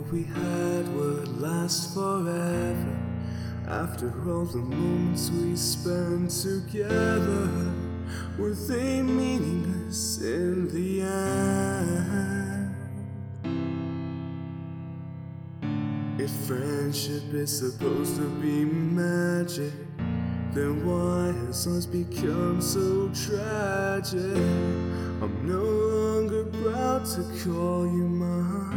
we had would last forever. After all the moments we spent together, were they meaningless in the end? If friendship is supposed to be magic, then why has us become so tragic? I'm no longer proud to call you my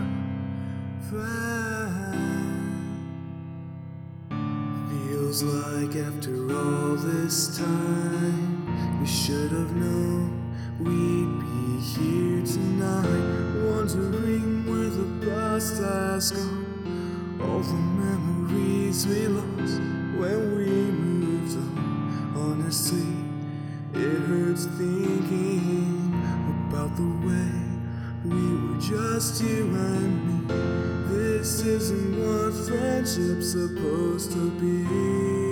friend. Feels like after all this time, we should have known we'd be here tonight, wondering where the past has gone. All the memories we lost when we moved on. Honestly, it hurts thinking about the way we were just you and me. This isn't what friendship's supposed to be.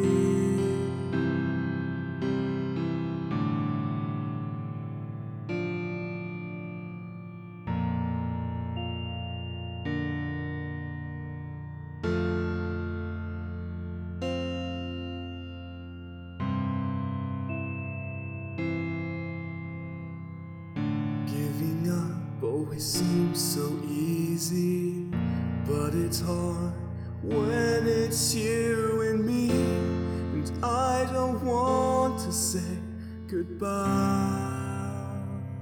Giving up always seems so easy, but it's hard when it's you and me. And I don't want to say goodbye.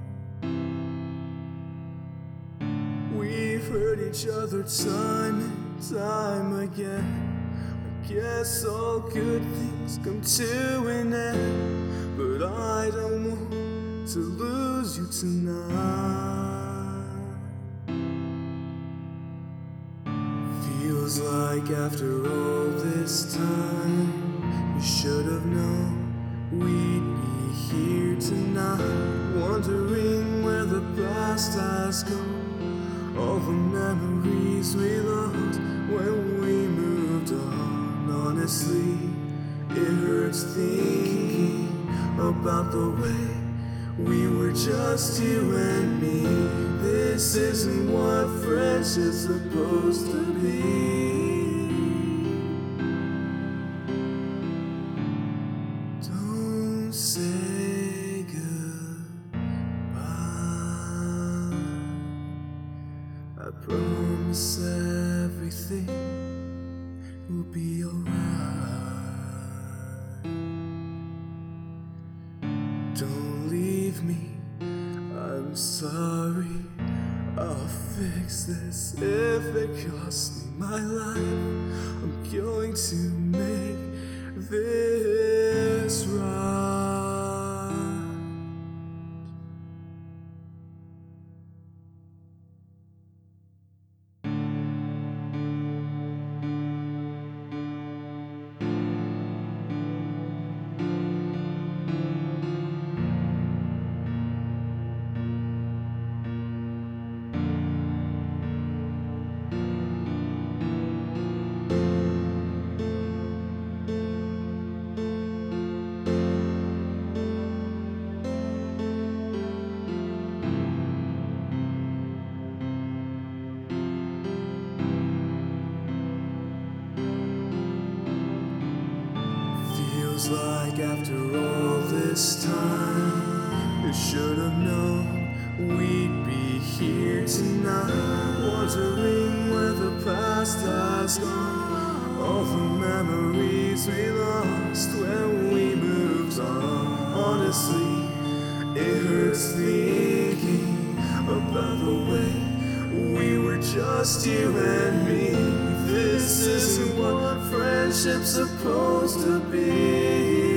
We've hurt each other time and time again. I guess all good things come to an end, but I don't want to lose you tonight. Feels like after all this time, we should have known we'd be here tonight, wondering where the past has gone. All the memories we lost when we moved on. Honestly, it hurts thinking about the way we were just you and me. This isn't what friendship's supposed to be. Don't say goodbye. I promise everything will be alright. Don't leave me, I'm sorry. I'll fix this if it costs me my life. I'm going to make this right. Feels like after all this time, we should have known we'd be here tonight, wondering where the past has gone. All the memories we lost when we moved on. Honestly, it hurts thinking about the way we were just you and me. This isn't what friendship's supposed to be.